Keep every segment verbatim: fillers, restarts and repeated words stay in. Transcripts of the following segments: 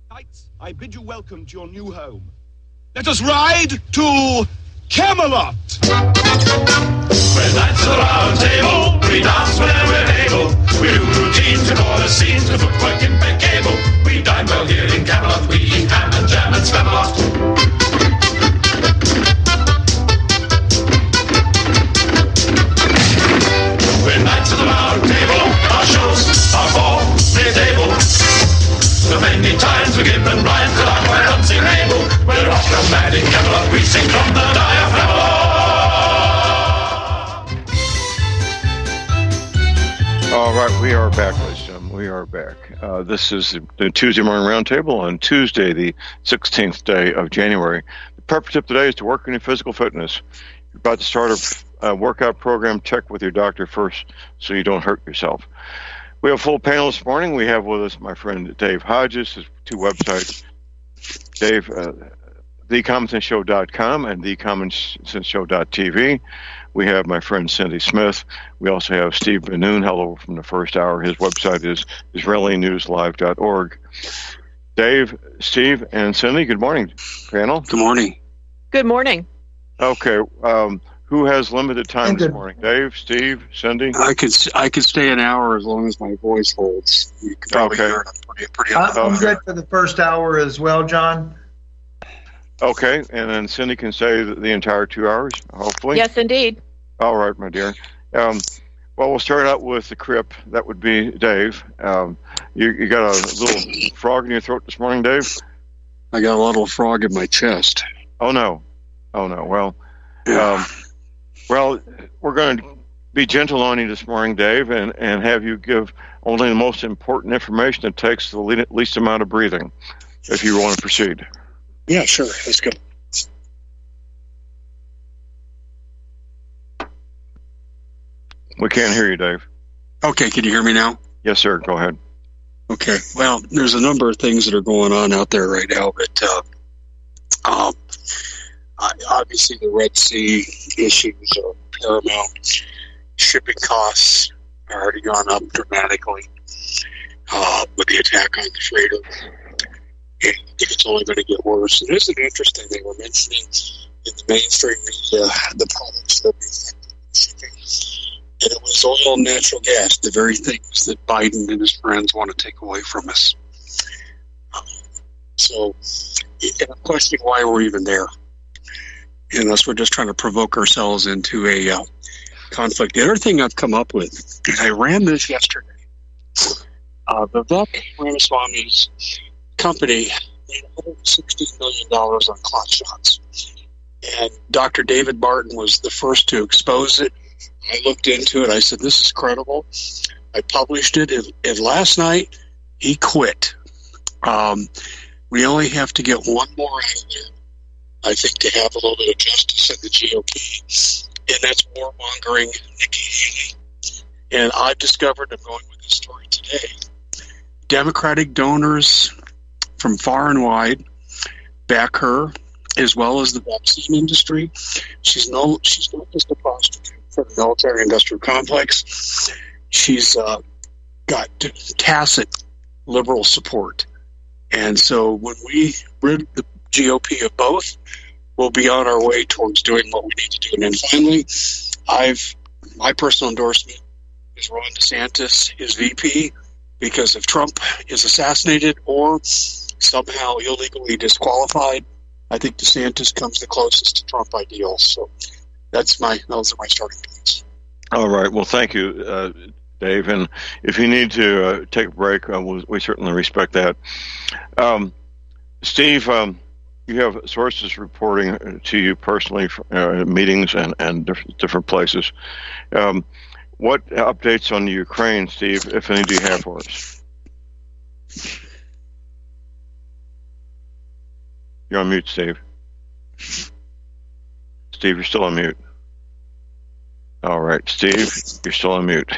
Knights, I bid you welcome to your new home. Let us ride to Camelot! We're knights of the round table, we dance whenever we're able. We do routines and all the scenes, the footwork impeccable. We dine well here in Camelot, we eat ham and jam and spam a lot. We're knights of the round table, our shows are for mid-table. So many times we give and rhyme till our quite dancing able. We're off the mad in Camelot, we sing from the diaphragm. All right, we are back, ladies and gentlemen. We are back. Uh, this is the Tuesday Morning Roundtable on Tuesday, the sixteenth day of January. The purpose of today is to work on your physical fitness. You're about to start a, a workout program. Check with your doctor first so you don't hurt yourself. We have a full panel this morning. We have with us my friend Dave Hodges, his two websites, Dave, uh, the common sense show dot com and the common sense show dot t v. We have my friend Cindy Smith. We also have Steve Benoon. Hello from the first hour. His website is israeli news live dot org. Dave, Steve, and Cindy, good morning, panel. Good morning. Good morning. Okay. Um, who has limited time this morning? Dave, Steve, Cindy? I could I could stay an hour as long as my voice holds. You can probably Okay. hear it. I'm pretty, pretty I'm Okay. good for the first hour as well, John. Okay, and then Cindy can stay the, the entire two hours, hopefully. Yes, indeed. All right, my dear. Um, well, we'll start out with the crip. That would be Dave. Um, you, you got a little frog in your throat this morning, Dave? I got a little frog in my chest. Oh, no. Oh, no. Well, Yeah. um, well, we're going to be gentle on you this morning, Dave, and, and have you give only the most important information that takes the le- least amount of breathing, if you want to proceed. Yeah, sure. Let's go. We can't hear you, Dave. Okay, can you hear me now? Yes, sir. Go ahead. Okay. Well, there's a number of things that are going on out there right now, but uh, um, I, obviously the Red Sea issues are paramount. Shipping costs are already gone up dramatically uh, with the attack on the freighter. And I think it's only going to get worse. And isn't it interesting? They were mentioning in the mainstream media the products that were affected with shipping. And it was oil and natural gas, the very things that Biden and his friends want to take away from us. Um, so, and I'm questioning why we're even there. Unless we're just trying to provoke ourselves into a uh, conflict. The other thing I've come up with, is I ran this yesterday. Uh, Vivek Ramaswamy's company made one hundred sixteen million dollars on clot shots. And Doctor David Barton was the first to expose it. I looked into it. I said, this is credible. I published it. And, and last night, he quit. Um, we only have to get one more out of there, I think, to have a little bit of justice in the G O P. And that's warmongering Nikki Haley. And I've discovered, I'm going with this story today, Democratic donors from far and wide back her, as well as the vaccine industry. She's no, she's not just a prostitute for the military-industrial complex. She's uh, got tacit liberal support. And so when we rid the G O P of both, we'll be on our way towards doing what we need to do. And then finally, I've my personal endorsement is Ron DeSantis, his V P, because if Trump is assassinated or somehow illegally disqualified, I think DeSantis comes the closest to Trump ideals. So that's my those are my starting points. All right. Well, thank you, uh, Dave. And if you need to uh, take a break, uh, we, we certainly respect that. Um, Steve, um, you have sources reporting to you personally from uh, meetings and, and diff- different places. Um, what updates on the Ukraine, Steve, if any, do you have for us? You're on mute, Steve. Steve, you're still on mute. All right, Steve, you're still on mute.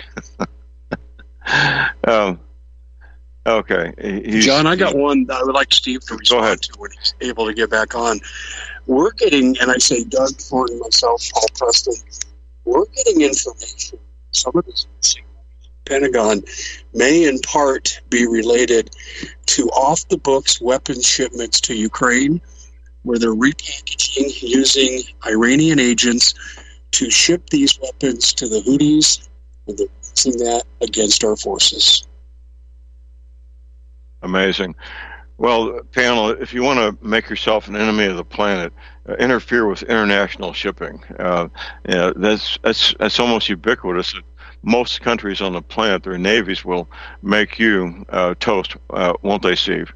um, okay. He's, John, I got one that I would like Steve to respond to when he's able to get back on. We're getting, and I say Doug, Thornton, myself, Paul Preston, we're getting information. Some of this missing Pentagon may in part be related to off-the-books weapons shipments to Ukraine, where they're repackaging using Iranian agents to ship these weapons to the Houthis, and they're using that against our forces. Amazing. Well, panel, if you want to make yourself an enemy of the planet, uh, interfere with international shipping. Uh, you know, that's, that's, that's almost ubiquitous. Most countries on the planet, their navies will make you uh, toast, uh, won't they, Steve?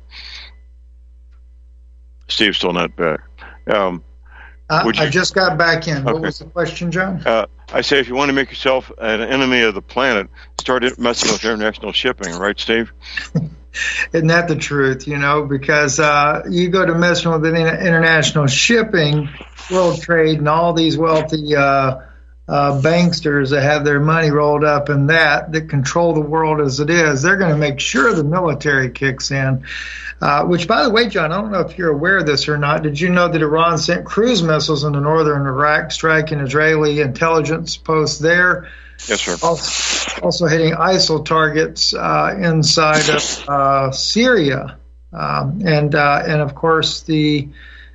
Steve's still not back. Um, I, you, I just got back in. What okay. was the question, John? Uh, I say if you want to make yourself an enemy of the planet, start messing with international shipping, right, Steve? Isn't that the truth, you know, because uh, you go to messing with international shipping, world trade, and all these wealthy uh, uh, banksters that have their money rolled up in that, that control the world as it is, they're going to make sure the military kicks in. Uh, which, by the way, John, I don't know if you're aware of this or not. Did you know that Iran sent cruise missiles into northern Iraq, striking Israeli intelligence posts there? Yes, sir. Also, also hitting ISIL targets uh, inside of uh, Syria, um, and uh, and of course the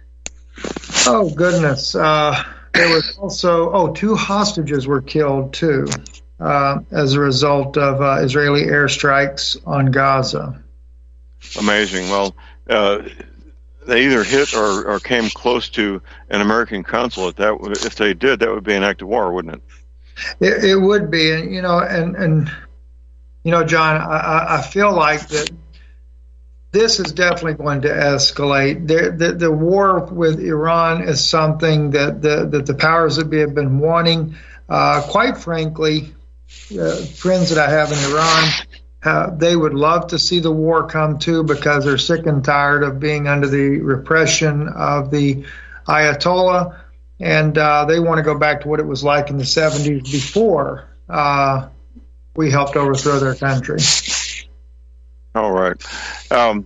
oh goodness, uh, there was also oh two hostages were killed too uh, as a result of uh, Israeli airstrikes on Gaza. Amazing. Well, uh, they either hit or, or came close to an American consulate. That would, if they did, that would be an act of war, wouldn't it? It, it would be, and you know, and and you know, John, I, I feel like that this is definitely going to escalate. The, the, the war with Iran is something that the that the powers that be have been wanting. Uh, quite frankly, uh, friends that I have in Iran, uh, they would love to see the war come to because they're sick and tired of being under the repression of the Ayatollah. And uh, they want to go back to what it was like in the seventies before uh, we helped overthrow their country. All right. Um,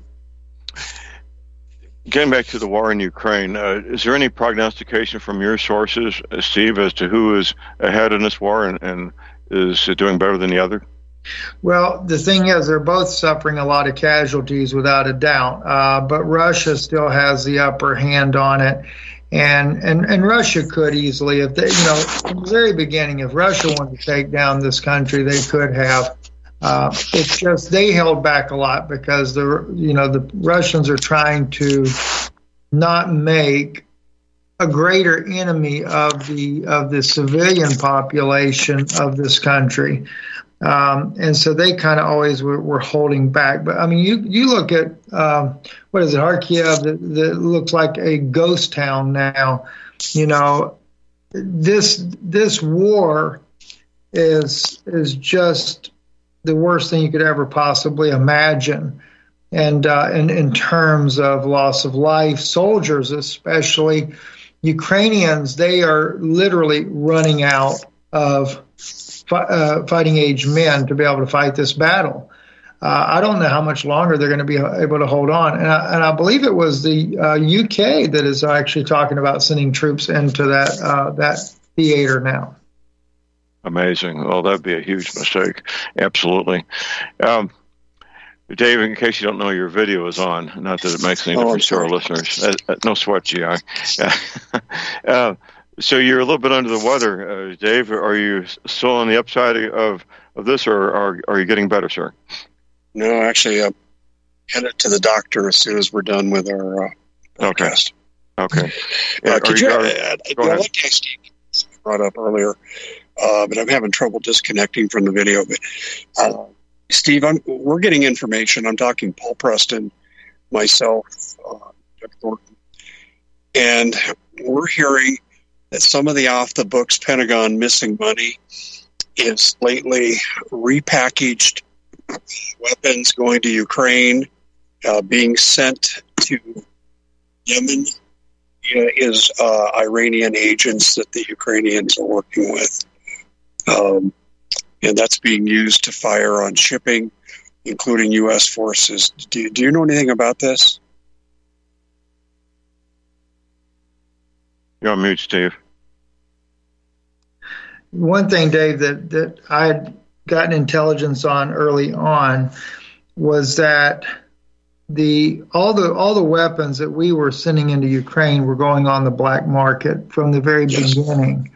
getting back to the war in Ukraine, uh, is there any prognostication from your sources, uh, Steve, as to who is ahead in this war and, and is doing better than the other? Well, the thing is, they're both suffering a lot of casualties without a doubt, uh, but Russia still has the upper hand on it. And, and and Russia could easily, if they, you know, from the very beginning, if Russia wanted to take down this country, they could have. Uh, it's just they held back a lot because the, you know, the Russians are trying to not make a greater enemy of the of the civilian population of this country. Um, and so they kind of always were, were holding back. But, I mean, you, you look at, um, what is it, Kharkiv, that, that looks like a ghost town now. You know, this this war is is just the worst thing you could ever possibly imagine. And uh, in, in terms of loss of life, soldiers especially, Ukrainians, they are literally running out of Uh, fighting age men to be able to fight this battle. Uh, I don't know how much longer they're going to be able to hold on. And I, and I believe it was the uh, U K that is actually talking about sending troops into that uh, that theater now. Amazing. Well, that'd be a huge mistake. Absolutely. Um, Dave, in case you don't know, your video is on. Not that it makes any difference oh, to our listeners. Uh, uh, no sweat, G I. uh, So you're a little bit under the weather, uh, Dave. Are you still on the upside of, of this, or are, are you getting better, sir? No, actually, I'm headed to the doctor as soon as we're done with our uh, podcast. Okay. Uh, uh, could you, you, uh, uh, go I ahead. like to ask you, brought up earlier, uh, but I'm having trouble disconnecting from the video. But uh, Steve, I'm, we're getting information. I'm talking Paul Preston, myself, uh, Jeff Thornton, and we're hearing that some of the off-the-books Pentagon missing money is lately repackaged weapons going to Ukraine, uh, being sent to Yemen, uh, is uh, Iranian agents that the Ukrainians are working with. Um, and that's being used to fire on shipping, including U S forces. Do, do you know anything about this? You're on mute, Steve. One thing, Dave, that, that I gotten intelligence on early on was that the all the all the weapons that we were sending into Ukraine were going on the black market from the very yes. beginning,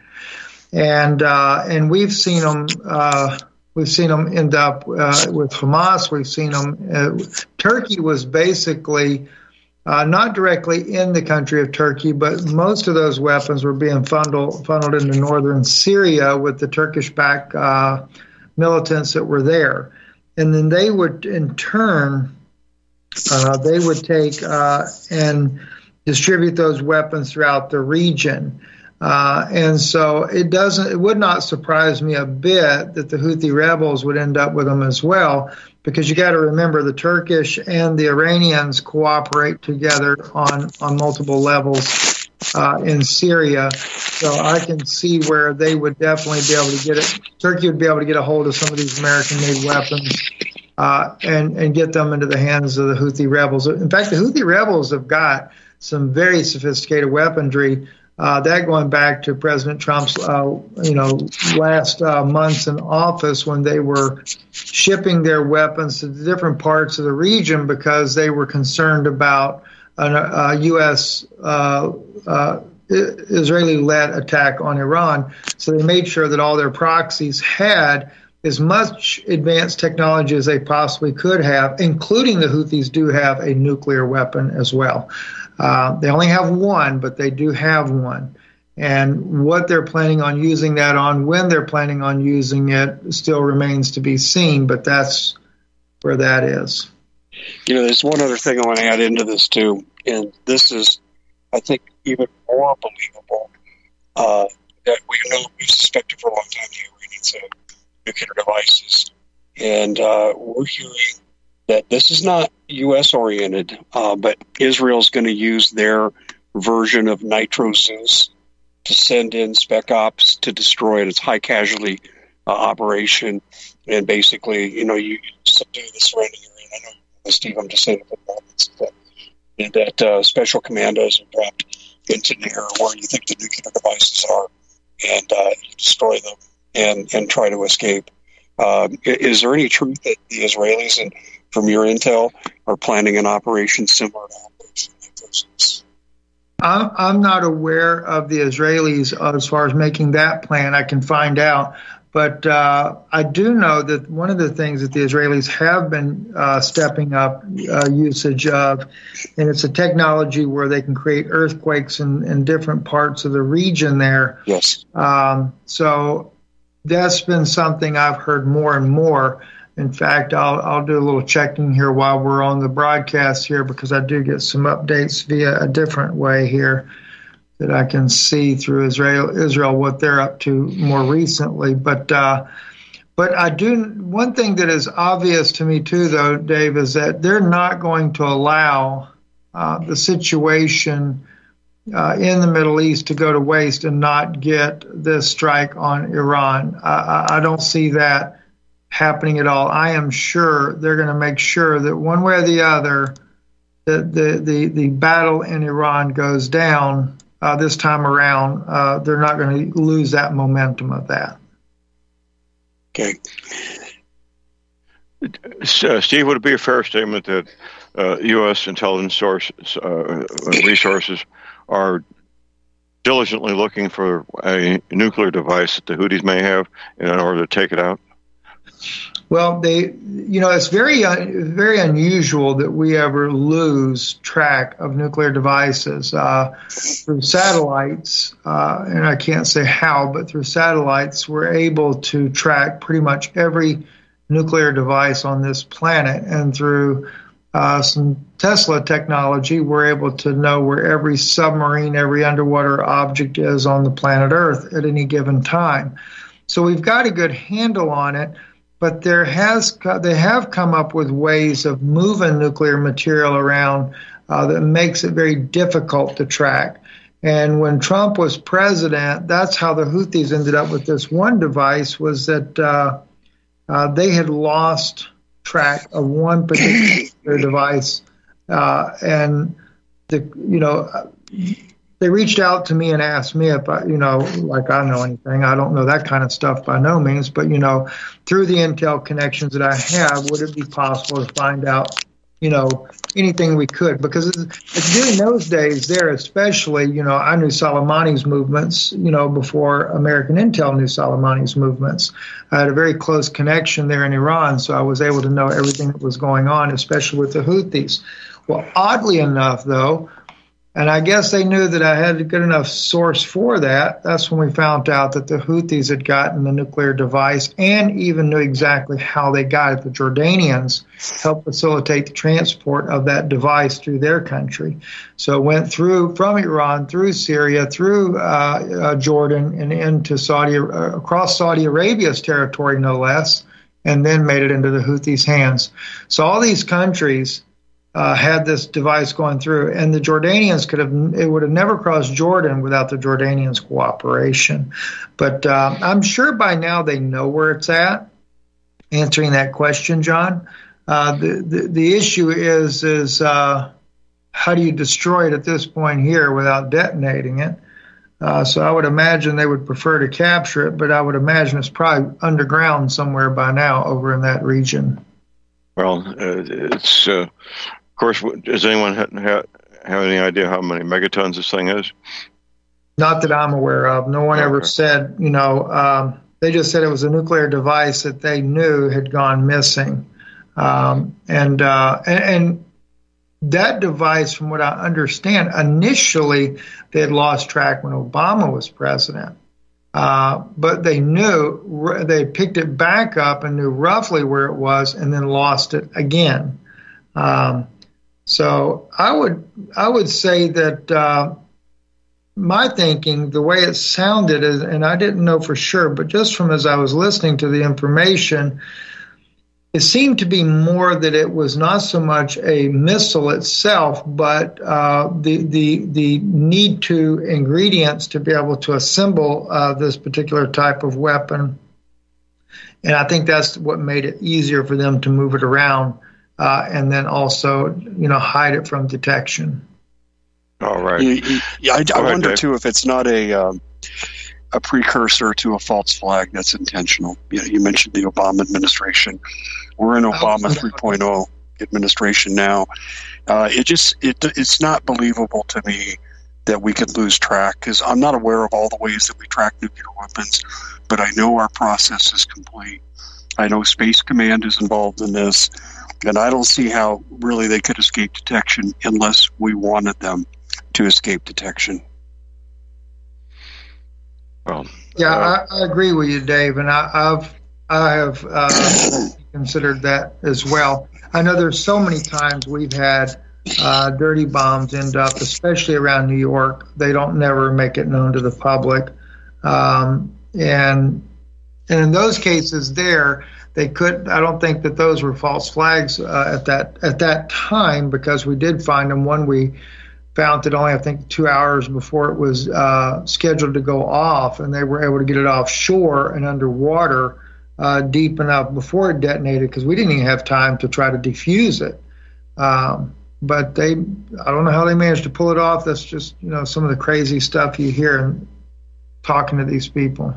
and uh, and we've seen them. Uh, We've seen them end up uh, with Hamas. We've seen them. Uh, Turkey was basically uh, not directly in the country of Turkey, but most of those weapons were being funneled, funneled into northern Syria with the Turkish-backed uh, militants that were there. And then they would, in turn, uh, they would take uh, and distribute those weapons throughout the region. Uh, and so it doesn't, it would not surprise me a bit that the Houthi rebels would end up with them as well, because you got to remember the Turkish and the Iranians cooperate together on, on multiple levels uh, in Syria. So I can see where they would definitely be able to get it. Turkey would be able to get a hold of some of these American-made weapons uh, and, and get them into the hands of the Houthi rebels. In fact, the Houthi rebels have got some very sophisticated weaponry. Uh, that going back to President Trump's, uh, you know, last uh, months in office when they were shipping their weapons to the different parts of the region because they were concerned about a uh, U S uh, uh, Israeli-led attack on Iran. So they made sure that all their proxies had as much advanced technology as they possibly could have, including the Houthis do have a nuclear weapon as well. Uh, they only have one, but they do have one. And what they're planning on using that on, when they're planning on using it, still remains to be seen, but that's where that is. You know, there's one other thing I want to add into this, too, and this is, I think, even more believable, uh, that we know, we suspected for a long time the Iranians have nuclear devices. And uh, we're hearing that this is not U S-oriented, uh, but Israel's going to use their version of Nitro Zeus to send in spec ops to destroy it. It's high casualty uh, operation, and basically, you know, you subdue the surrounding area. I know, Steve, I'm just saying that, that, that uh, special commandos are dropped into near where you think the nuclear devices are, and uh, you destroy them and, and try to escape. Uh, is there any truth that the Israelis and from your intel, are planning an operation similar to Operation Nitro Zeus? I'm, I'm not aware of the Israelis as far as making that plan. I can find out. But uh, I do know that one of the things that the Israelis have been uh, stepping up uh, usage of, and it's a technology where they can create earthquakes in, in different parts of the region there. Yes. Um, so that's been something I've heard more and more. In fact, I'll, I'll do a little checking here while we're on the broadcast here, because I do get some updates via a different way here that I can see through Israel, Israel what they're up to more recently. But uh, but I do one thing that is obvious to me too, though, Dave, is that they're not going to allow uh, the situation uh, in the Middle East to go to waste and not get this strike on Iran. I, I don't see that happening at all. I am sure they're going to make sure that one way or the other, that the, the, the battle in Iran goes down uh, this time around. Uh, they're not going to lose that momentum of that. Okay. Uh, Steve, would it be a fair statement that uh, U S intelligence sources, uh, resources are diligently looking for a nuclear device that the Houthis may have in order to take it out? Well, they, you know, it's very, uh, very unusual that we ever lose track of nuclear devices uh, through satellites, uh, and I can't say how, but through satellites, we're able to track pretty much every nuclear device on this planet, and through uh, some Tesla technology, we're able to know where every submarine, every underwater object is on the planet Earth at any given time. So we've got a good handle on it. But there has they have come up with ways of moving nuclear material around uh, that makes it very difficult to track. And when Trump was president, that's how the Houthis ended up with this one device, was that uh, uh, they had lost track of one particular device. Uh, and, the, you know, they reached out to me and asked me if I, you know, like I know anything. I don't know that kind of stuff by no means, but, you know, through the intel connections that I have, would it be possible to find out, you know, anything we could? Because it's during those days there, especially, you know, I knew Soleimani's movements, you know, before American Intel knew Soleimani's movements. I had a very close connection there in Iran, so I was able to know everything that was going on, especially with the Houthis. Well, oddly enough, though, and I guess they knew that I had a good enough source for that. That's when we found out that the Houthis had gotten the nuclear device and even knew exactly how they got it. The Jordanians helped facilitate the transport of that device through their country. So it went through from Iran, through Syria, through uh, uh, Jordan, and into Saudi, uh, across Saudi Arabia's territory, no less, and then made it into the Houthis' hands. So all these countries Uh, had this device going through, and the Jordanians could have, it would have never crossed Jordan without the Jordanians' cooperation. But uh, I'm sure by now they know where it's at. Answering that question, John, uh, the, the the issue is is uh, how do you destroy it at this point here without detonating it? Uh, so I would imagine they would prefer to capture it, but I would imagine it's probably underground somewhere by now over in that region. Well, uh, it's, uh, of course, does anyone ha- ha- have any idea how many megatons this thing is? Not that I'm aware of. No one okay. ever said, you know, um, they just said it was a nuclear device that they knew had gone missing. Um, and, uh, and, and that device, from what I understand, initially they had lost track when Obama was president. Uh, but they knew, they picked it back up and knew roughly where it was and then lost it again. Um, so I would, I would say that, uh, my thinking, the way it sounded, is, and I didn't know for sure, but just from as I was listening to the information, it seemed to be more that it was not so much a missile itself, but uh, the the the need to ingredients to be able to assemble uh, this particular type of weapon. And I think that's what made it easier for them to move it around uh, and then also, you know, hide it from detection. All right. Yeah, yeah, I, I wonder, too, if it's not a um, a precursor to a false flag that's intentional. You know, you mentioned the Obama administration. We're in Obama three point oh administration now. Uh, it just it it's not believable to me that we could lose track, because I'm not aware of all the ways that we track nuclear weapons, but I know our process is complete. I know Space Command is involved in this, and I don't see how really they could escape detection unless we wanted them to escape detection. Well, yeah, uh, I, I agree with you, Dave, and I, I've I have uh, considered that as well. I know there's so many times we've had uh, dirty bombs end up, especially around New York. They don't never make it known to the public, um, and and in those cases, there they could. I don't think that those were false flags uh, at that at that time, because we did find them. One we found it only, I think, two hours before it was uh, scheduled to go off, and they were able to get it offshore and underwater uh, deep enough before it detonated, because we didn't even have time to try to defuse it. Um, but they, I don't know how they managed to pull it off. That's just, you know, some of the crazy stuff you hear and talking to these people.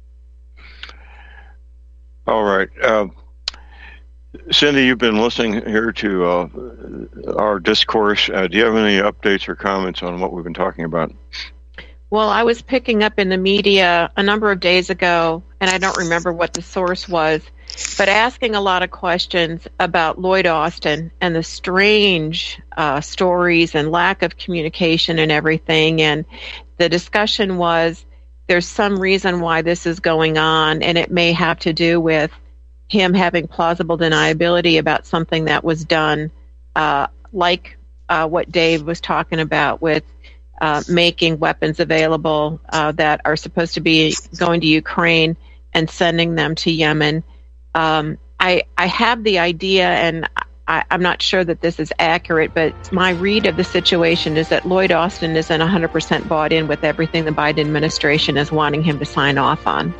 All right. Uh, Cindy, you've been listening here to uh, our discourse. Uh, do you have any updates or comments on what we've been talking about? Well, I was picking up in the media a number of days ago, and I don't remember what the source was, but asking a lot of questions about Lloyd Austin and the strange uh, stories and lack of communication and everything. And the discussion was, there's some reason why this is going on, and it may have to do with him having plausible deniability about something that was done, uh, like uh, what Dave was talking about with uh, making weapons available uh, that are supposed to be going to Ukraine and sending them to Yemen. Um, I, I have the idea, and I, I'm not sure that this is accurate, but my read of the situation is that Lloyd Austin isn't one hundred percent bought in with everything the Biden administration is wanting him to sign off on.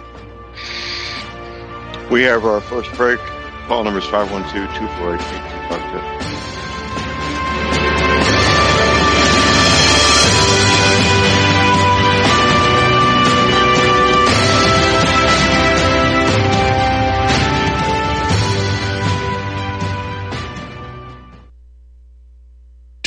We have our first break. Call number is five one two, two four eight, eight two five two.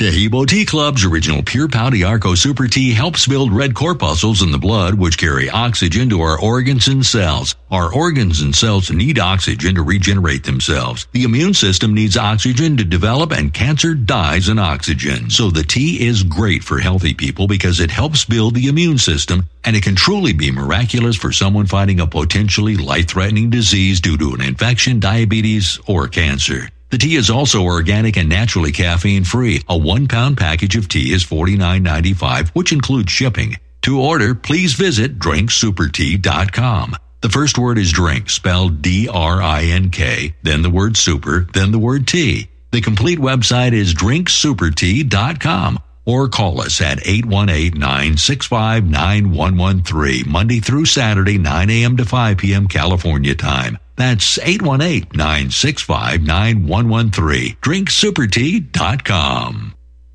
Taheebo Tea Club's original Pure Pau D'Arco Super Tea helps build red corpuscles in the blood, which carry oxygen to our organs and cells. Our organs and cells need oxygen to regenerate themselves. The immune system needs oxygen to develop, and cancer dies in oxygen. So the tea is great for healthy people because it helps build the immune system, and it can truly be miraculous for someone fighting a potentially life-threatening disease due to an infection, diabetes, or cancer. The tea is also organic and naturally caffeine-free. A one-pound package of tea is forty-nine ninety-five, which includes shipping. To order, please visit drink super tea dot com. The first word is drink, spelled D R I N K, then the word super, then the word tea. The complete website is drink super tea dot com, or call us at eight one eight, nine six five, nine one one three, Monday through Saturday, nine a.m. to five p.m. California time. That's eight one eight, nine six five, nine one one three. drink super tea dot com.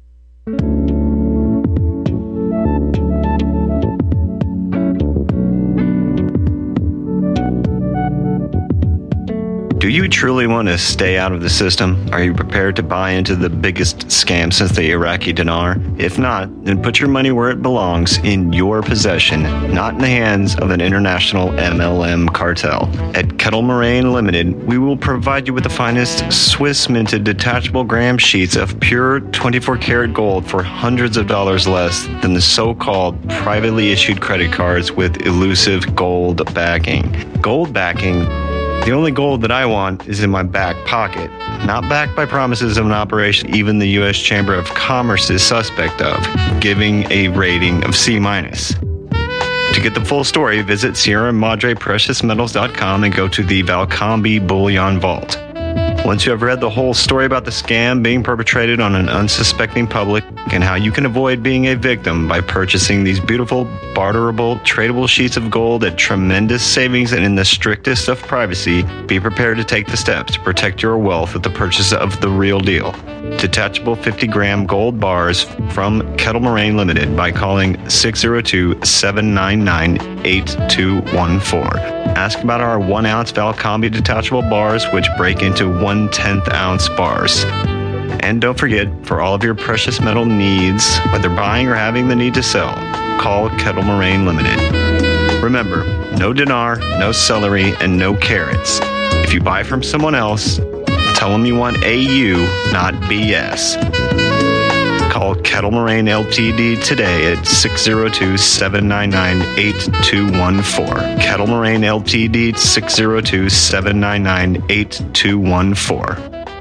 Do you truly want to stay out of the system? Are you prepared to buy into the biggest scam since the Iraqi dinar? If not, then put your money where it belongs, in your possession, not in the hands of an international M L M cartel. At Kettle Moraine Limited, we will provide you with the finest Swiss minted detachable gram sheets of pure twenty-four karat gold for hundreds of dollars less than the so-called privately issued credit cards with elusive gold backing. Gold backing? The only gold that I want is in my back pocket, not backed by promises of an operation even the U S Chamber of Commerce is suspect of, giving a rating of C minus. To get the full story, visit Sierra Madre Precious Metals dot com and go to the Valcambi Bullion Vault. Once you have read the whole story about the scam being perpetrated on an unsuspecting public and how you can avoid being a victim by purchasing these beautiful, barterable, tradable sheets of gold at tremendous savings and in the strictest of privacy, be prepared to take the steps to protect your wealth with the purchase of the real deal. Detachable fifty gram gold bars from Kettle Moraine Limited by calling six oh two, seven nine nine, eight two one four. Ask about our one ounce Valcambi detachable bars, which break into one tenth ounce bars. And don't forget, for all of your precious metal needs, whether buying or having the need to sell, call Kettle Moraine Limited. Remember, no dinar, no celery, and no carrots. If you buy from someone else, tell them you want A U, not B S. Call Kettle Moraine L T D today at six oh two, seven nine nine, eight two one four. Kettle Moraine L T D, six oh two, seven nine nine, eight two one four.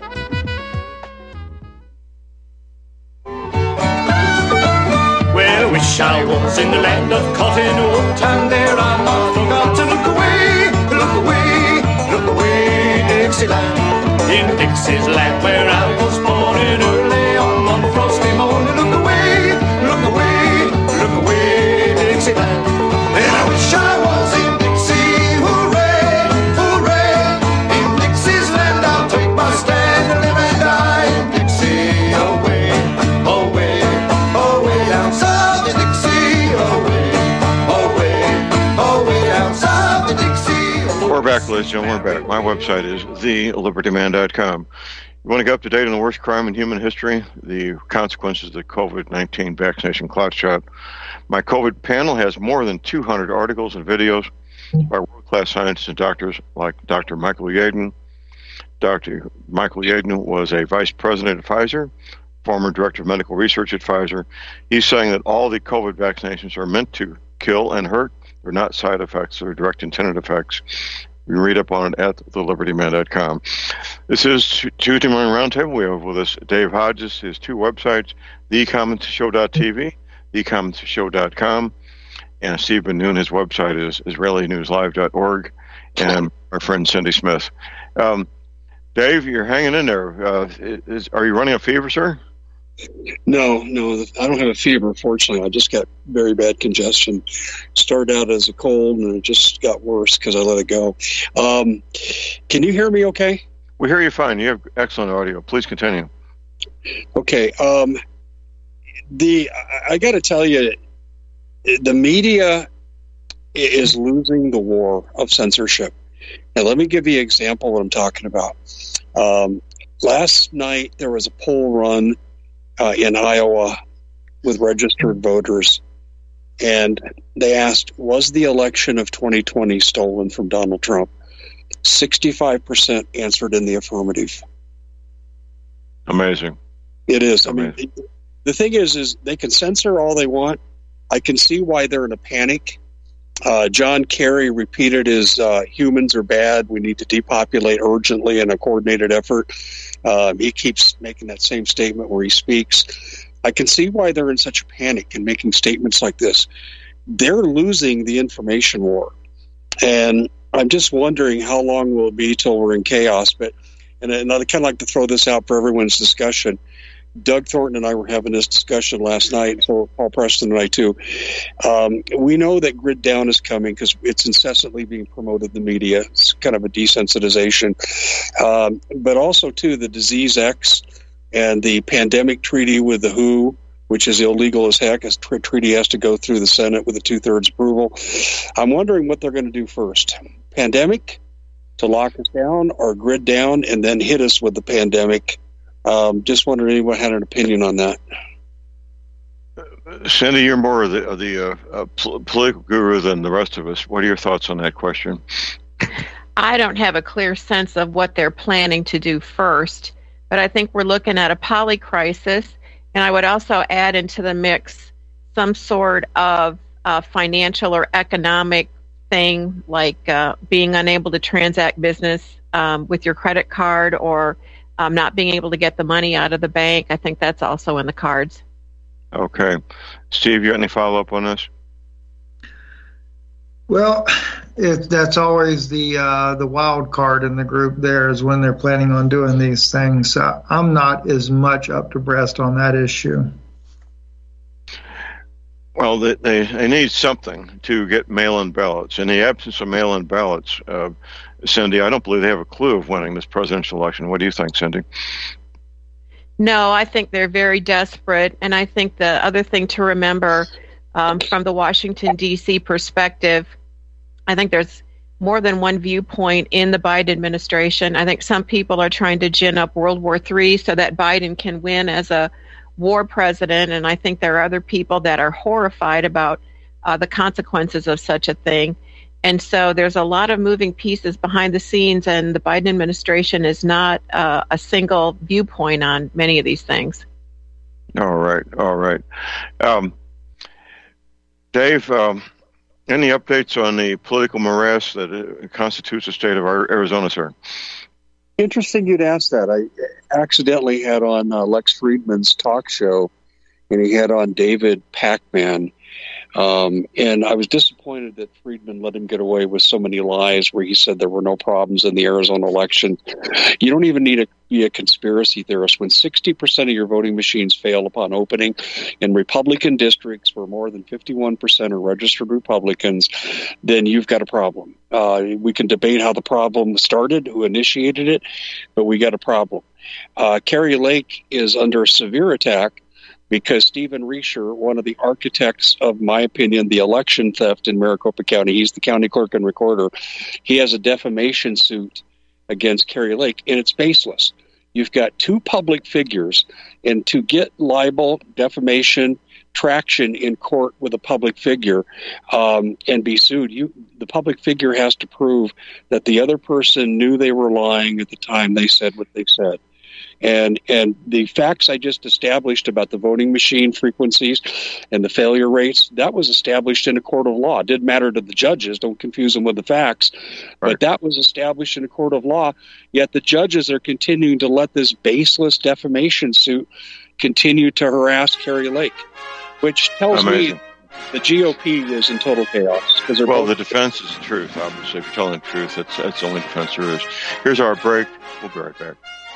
Well, wish I was in the land of cotton wool, and there I'm not forgot to look away, look away, look away, Dixieland. In Dixie's land where I was born in early on one frosty morning. Look away, look away, look away, Dixieland. And I wish I was in Dixie, hooray, hooray. In Dixie's land I'll take my stand and live and die in Dixie. Away, away, away down south in Dixie. Away, away, away down south in Dixie. We're back, ladies and gentlemen, we're back. My website is the liberty man dot com. You want to get up to date on the worst crime in human history, the consequences of the COVID nineteen vaccination clout shot. My COVID panel has more than two hundred articles and videos by world-class scientists and doctors like Doctor Michael Yeadon. Doctor Michael Yeadon was a vice president at Pfizer, former director of medical research at Pfizer. He's saying that all the COVID vaccinations are meant to kill and hurt. They're not side effects, they're direct intended effects. You can read up on it at the liberty man dot com. This is Tuesday Morning Roundtable. We have with us Dave Hodges, his two websites, the comments show dot t v, the comments show dot com, and Steve Ben Noon, his website is israeli news live dot org, and our friend Cindy Smith. Um, Dave, you're hanging in there. Uh, is, are you running a fever, sir? No, no, I don't have a fever, fortunately. I just got very bad congestion. Started out as a cold, and it just got worse because I let it go. Um, can you hear me okay? We hear you fine. You have excellent audio. Please continue. Okay. Um, the I, I got to tell you, the media is losing the war of censorship. Now, let me give you an example of what I'm talking about. Um, last night, there was a poll run uh, in Iowa with registered voters, and they asked, was the election of twenty twenty stolen from Donald Trump? sixty-five percent answered in the affirmative. Amazing. It is. Amazing. I mean, it, the thing is, is they can censor all they want. I can see why they're in a panic. Uh, John Kerry repeated his uh, humans are bad. We need to depopulate urgently in a coordinated effort. Um, he keeps making that same statement where he speaks. I can see why they're in such a panic and making statements like this. They're losing the information war. And I'm just wondering how long will it be till we're in chaos. But and, and I'd kind of like to throw this out for everyone's discussion. Doug Thornton and I were having this discussion last night, so Paul Preston and I too. Um, we know that grid down is coming because it's incessantly being promoted in the media. It's kind of a desensitization. Um, but also, too, the Disease X and the pandemic treaty with the W H O, which is illegal as heck. As a treaty has to go through the Senate with a two-thirds approval. I'm wondering what they're going to do first. Pandemic to lock us down, or grid down and then hit us with the pandemic. Um, just wondering if anyone had an opinion on that. Sandy, you're more of the, of the uh, uh, pol- political guru than the rest of us. What are your thoughts on that question? I don't have a clear sense of what they're planning to do first, but I think we're looking at a poly crisis, and I would also add into the mix some sort of uh, financial or economic thing, like uh, being unable to transact business um, with your credit card, or Um, not being able to get the money out of the bank. I think that's also in the cards. Okay. Steve, you got any follow-up on this? Well, it, that's always the uh, the wild card in the group there, is when they're planning on doing these things. Uh, I'm not as much up to breast on that issue. Well, they, they, they need something to get mail-in ballots. In the absence of mail-in ballots, uh, Cindy, I don't believe they have a clue of winning this presidential election. What do you think, Cindy? No, I think they're very desperate. And I think the other thing to remember um, from the Washington, D C perspective, I think there's more than one viewpoint in the Biden administration. I think some people are trying to gin up World War Three so that Biden can win as a war president. And I think there are other people that are horrified about uh, the consequences of such a thing. And so there's a lot of moving pieces behind the scenes, and the Biden administration is not uh, a single viewpoint on many of these things. All right, all right. Um, Dave, um, any updates on the political morass that uh, constitutes the state of Arizona, sir? Interesting you'd ask that. I accidentally had on uh, Lex Friedman's talk show, and he had on David Pacman. Um, and I was disappointed that Friedman let him get away with so many lies where he said there were no problems in the Arizona election. You don't even need to be a conspiracy theorist. When sixty percent of your voting machines fail upon opening in Republican districts where more than fifty-one percent are registered Republicans, then you've got a problem. Uh, we can debate how the problem started, who initiated it, but we got a problem. Uh, Kari Lake is under severe attack because Stephen Riescher, one of the architects of, my opinion, the election theft in Maricopa County, he's the county clerk and recorder, he has a defamation suit against Kari Lake, and it's baseless. You've got two public figures, and to get libel, defamation, traction in court with a public figure um, and be sued, you the public figure has to prove that the other person knew they were lying at the time they said what they said. And and the facts I just established about the voting machine frequencies and the failure rates, that was established in a court of law. It didn't matter to the judges. Don't confuse them with the facts. Right. But that was established in a court of law, yet the judges are continuing to let this baseless defamation suit continue to harass Kari Lake, which tells Amazing. me the G O P is in total chaos. Well, both- the defense is the truth, obviously. If you're telling the truth, that's, that's the only defense there is. Here's our break. We'll be right back.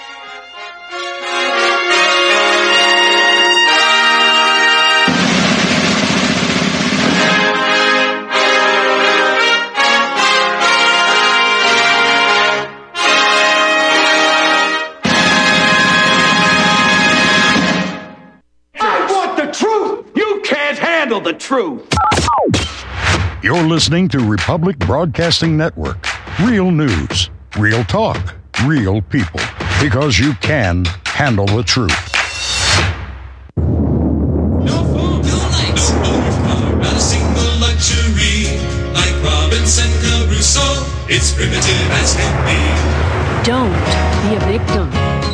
The truth. You're listening to Republic Broadcasting Network. Real news, real talk, real people. Because you can handle the truth. primitive as can be. Don't be a victim.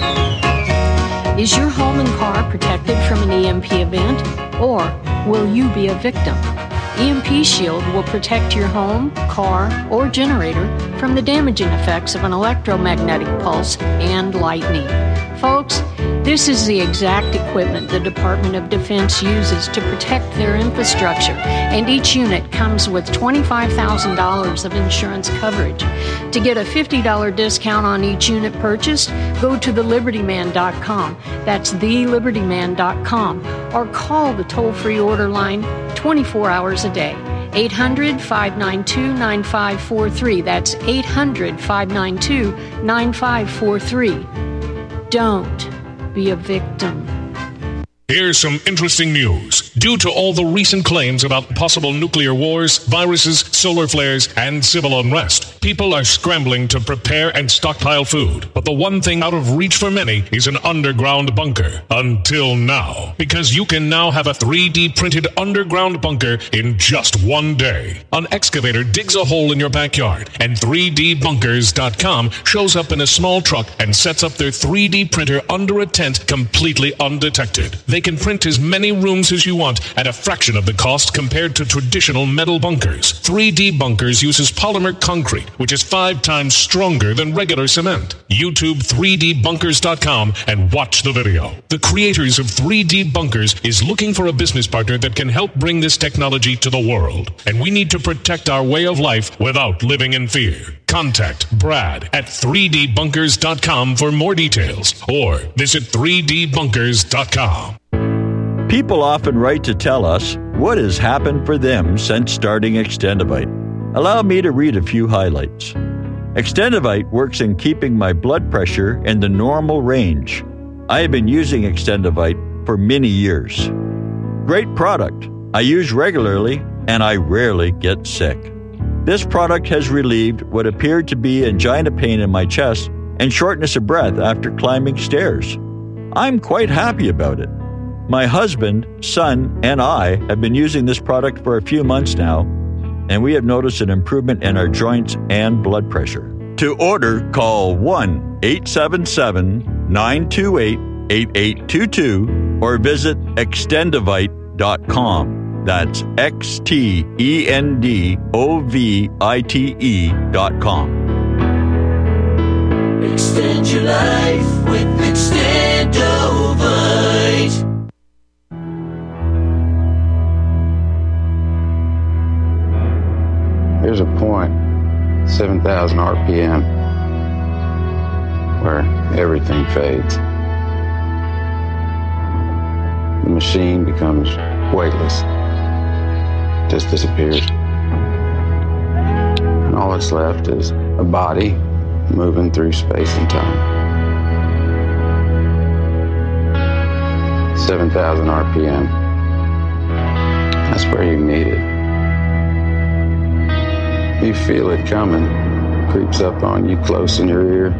Is your home and car protected from an E M P event, or will you be a victim? E M P Shield will protect your home, car, or generator from the damaging effects of an electromagnetic pulse and lightning. Folks, this is the exact equipment the Department of Defense uses to protect their infrastructure, and each unit comes with twenty-five thousand dollars of insurance coverage. To get a fifty dollars discount on each unit purchased, go to the liberty man dot com. That's the liberty man dot com, or call the toll-free order line twenty-four hours a day. eight hundred, five nine two, nine five four three. That's eight hundred, five nine two, nine five four three. Don't be a victim. Here's some interesting news. Due to all the recent claims about possible nuclear wars, viruses, solar flares, and civil unrest, people are scrambling to prepare and stockpile food. But the one thing out of reach for many is an underground bunker. Until now. Because you can now have a three D printed underground bunker in just one day. An excavator digs a hole in your backyard, and three D bunkers dot com shows up in a small truck and sets up their three D printer under a tent completely undetected. They can print as many rooms as you want at a fraction of the cost compared to traditional metal bunkers. three D Bunkers uses polymer concrete, which is five times stronger than regular cement. YouTube three D bunkers dot com and watch the video. The creators of three D Bunkers is looking for a business partner that can help bring this technology to the world. And we need to protect our way of life without living in fear. Contact Brad at three D bunkers dot com for more details, or visit three D bunkers dot com. People often write to tell us what has happened for them since starting Extendivite. Allow me to read a few highlights. Extendivite works in keeping my blood pressure in the normal range. I have been using Extendivite for many years. Great product. I use regularly and I rarely get sick. This product has relieved what appeared to be angina pain in my chest and shortness of breath after climbing stairs. I'm quite happy about it. My husband, son, and I have been using this product for a few months now, and we have noticed an improvement in our joints and blood pressure. To order, call one eight seven seven, nine two eight, eight eight two two or visit extendivite dot com. That's X T E N D O V I T E dot com. Extend your life with Extendivite. There's a point, seven thousand R P M, where everything fades. The machine becomes weightless, just disappears. And all that's left is a body moving through space and time. seven thousand R P M. That's where you need it. You feel it coming, creeps up on you close in your ear.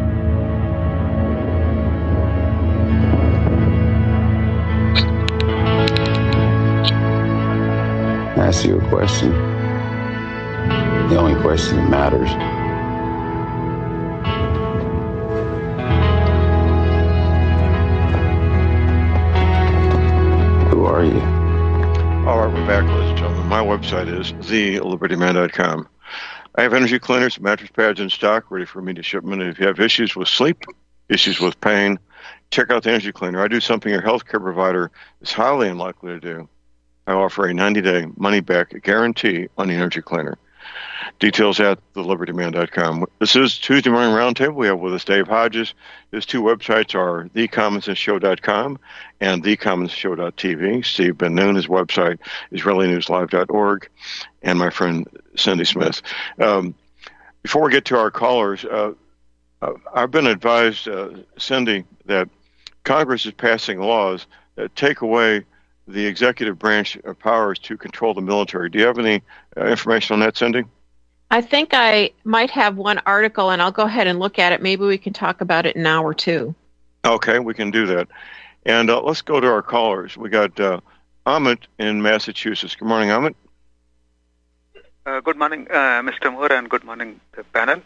Ask you a question, the only question that matters. Who are you? All right, we're back, ladies and gentlemen. My website is the liberty man dot com. I have energy cleaners, mattress pads in stock, ready for immediate shipment. And if you have issues with sleep, issues with pain, check out the energy cleaner. I do something your healthcare provider is highly unlikely to do. I offer a ninety-day money-back guarantee on the energy cleaner. Details at the liberty man dot com. This is Tuesday Morning Roundtable. We have with us Dave Hodges. His two websites are the common sense show dot com and the common sense show dot t v. Steve Ben Noon, his website is really news live dot org, and my friend Cindy Smith. Um, before we get to our callers, uh, uh, I've been advised, uh, Cindy, that Congress is passing laws that take away the executive branch of powers to control the military. Do you have any uh, information on that, Cindy? I think I might have one article, and I'll go ahead and look at it. Maybe we can talk about it in an hour or two. Okay, we can do that. And uh, let's go to our callers. We got uh, Amit in Massachusetts. Good morning, Amit. Uh, good morning, uh, Mister Moore, and good morning, the panel.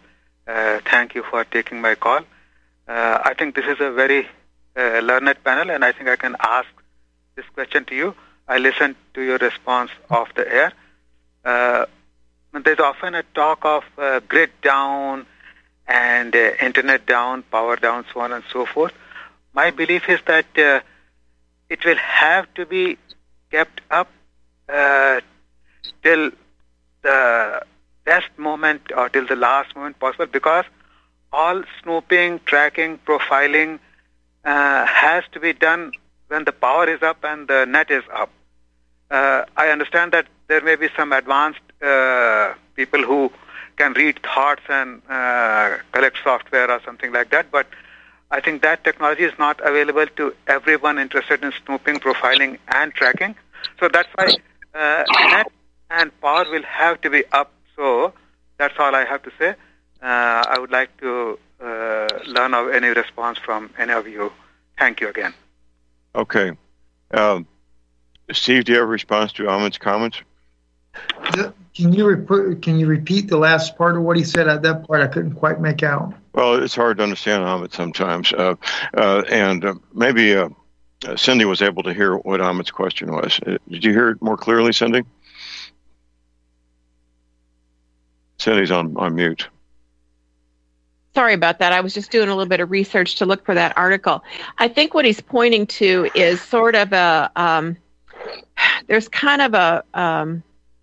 Uh, thank you for taking my call. Uh, I think this is a very uh, learned panel, and I think I can ask this question to you. I listened to your response off the air. Uh, there's often a talk of uh, grid down and uh, internet down, power down, so on and so forth. My belief is that uh, it will have to be kept up uh, till the best moment or till the last moment possible, because all snooping, tracking, profiling uh, has to be done when the power is up and the net is up. Uh, I understand that there may be some advanced uh, people who can read thoughts and uh, collect software or something like that, but I think that technology is not available to everyone interested in snooping, profiling, and tracking. So that's why uh, net and power will have to be up. So that's all I have to say. Uh, I would like to uh, learn of any response from any of you. Thank you again. Okay. Um, Steve, do you have a response to Ahmed's comments? Can you rep- can you repeat the last part of what he said? At that part, I couldn't quite make out. Well, it's hard to understand Ahmed sometimes. Uh, uh, and uh, maybe uh, Cindy was able to hear what Ahmed's question was. Uh, did you hear it more clearly, Cindy? Cindy's on, on mute. Sorry about that. I was just doing a little bit of research to look for that article. I think what he's pointing to is sort of a, um, there's kind of a um,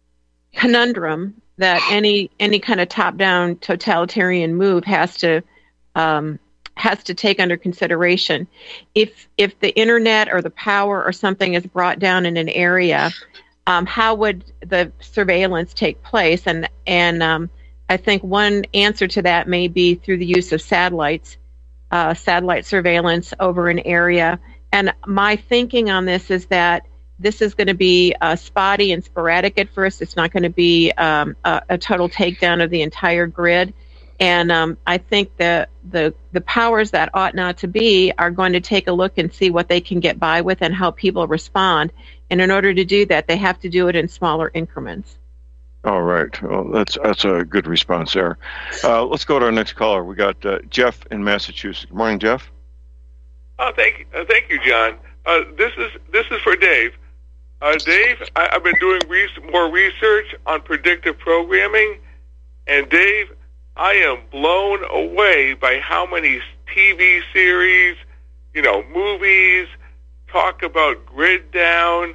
conundrum that any any kind of top-down totalitarian move has to um, has to take under consideration. If if the internet or the power or something is brought down in an area, um, how would the surveillance take place? And and um, I think one answer to that may be through the use of satellites, uh, satellite surveillance over an area. And my thinking on this is that this is going to be uh, spotty and sporadic at first. It's not going to be um, a, a total takedown of the entire grid. And um, I think the, the the powers that ought not to be are going to take a look and see what they can get by with and how people respond. And in order to do that, they have to do it in smaller increments. All right. Well, that's that's a good response there. Uh, let's go to our next caller. We got uh, Jeff in Massachusetts. Good morning, Jeff. Oh, thank you, uh, thank you, John. Uh, this is this is for Dave. Uh, Dave, I, I've been doing re- more research on predictive programming, and Dave, I am blown away by how many T V series, you know, movies talk about grid down,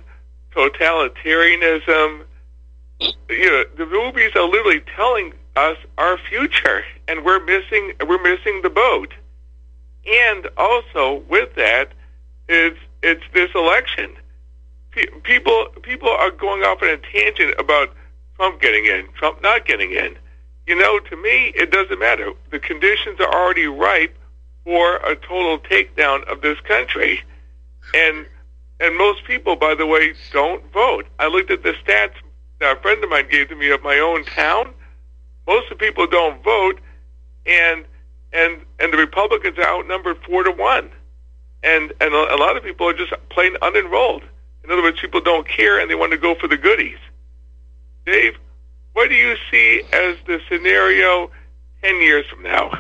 totalitarianism. You know, the movies are literally telling us our future, and we're missing we're missing the boat. And also with that, it's it's this election. People people are going off on a tangent about Trump getting in, Trump not getting in. You know, to me, it doesn't matter. The conditions are already ripe for a total takedown of this country. And and most people, by the way, don't vote. I looked at the stats that a friend of mine gave to me of my own town. Most of the people don't vote, and and and the Republicans are outnumbered four to one. And and a lot of people are just plain unenrolled. In other words, people don't care and they want to go for the goodies. Dave, what do you see as the scenario ten years from now?